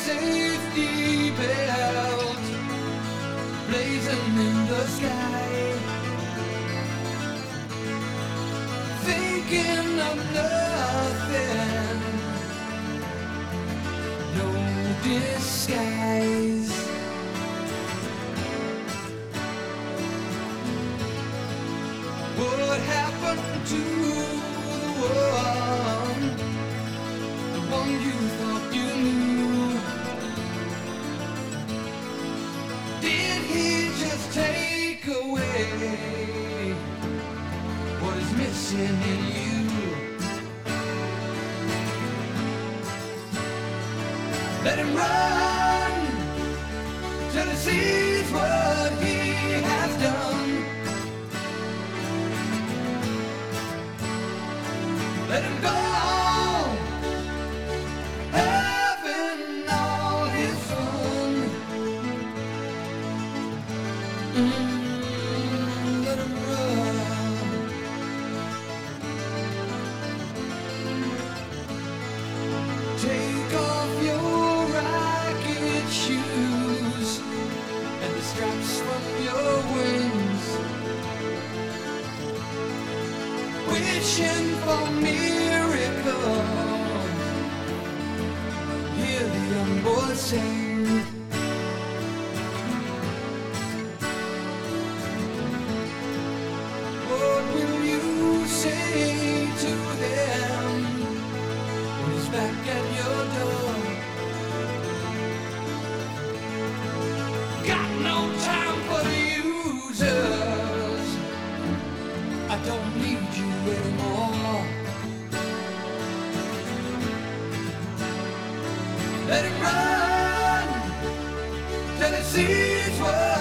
safety belt blazing in the sky, thinking of nothing, no disguise. What happened to the one you thought you knew? Did he just take away what is missing in you? Let him run till he sees what he has done. Let him go, having all his fun. Let him run. Take off your racket shoes and the straps from your wings, wishing for miracles. Hear the young boy sing. What will you say to him when he's back at your door? Got no time for the users, I don't need you anymore. Let him run till he sees what